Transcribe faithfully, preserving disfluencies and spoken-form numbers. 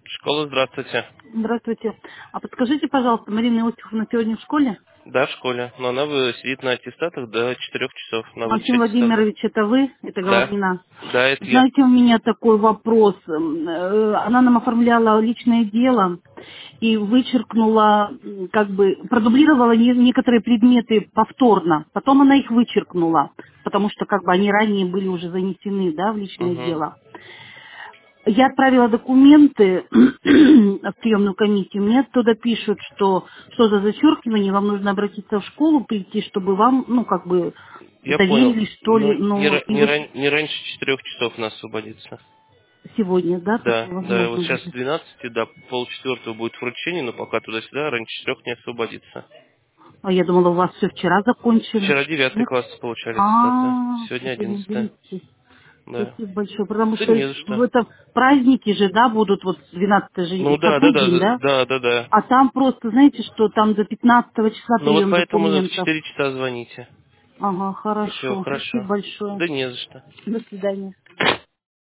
Школа, здравствуйте. Здравствуйте. А подскажите, пожалуйста, Марина Иосифовна сегодня в школе? Да, в школе. Но она вы- сидит на аттестатах до четырех часов на выдаче Максим аттестата. Владимирович, это вы? Это Да. Головнина. Да, это я. Знаете, у меня такой вопрос. М, э, Она нам оформляла личное дело и вычеркнула, м, как бы, продублировала не- некоторые предметы повторно. Потом она их вычеркнула, потому что как бы они ранее были уже занесены, да, в личное Угу. дело. Я отправила документы в приемную комиссию. Мне оттуда пишут, что что за зачеркивание, вам нужно обратиться в школу, прийти, чтобы вам, ну, как бы, Я понял. доверили, что Ну, ли. не, Ну, ра- и не, вот ран- не раньше четырех часов нас освободится. сегодня, да, Да, такое да, вот возможно сейчас с будет. двенадцати до полчетвертого будет вручение, но пока туда-сюда раньше четырех не освободится. А я думала, у вас все вчера закончили. Вчера девятый Нет? класс получали аттестаты, А, сегодня сегодня одиннадцатый. одиннадцать. Да. Спасибо большое, потому Да что не за в что. этом праздники же, да, будут, вот двенадцатое же Ну да, да, какой да, день, да, да? да, да, да. А там просто, знаете, что там до пятнадцатого числа Ну вот прием поэтому в документов. четыре часа звоните. Ага, Все, хорошо. Спасибо хорошо. большое. Да не за что. До свидания.